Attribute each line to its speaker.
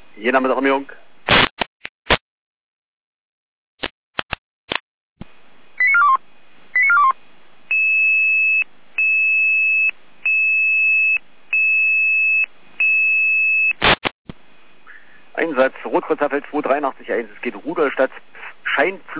Speaker 1: Hier Name der Armierung. Einsatz Rotkreuzer Feld 283-1. Es geht Rudolstadt Scheinpflug.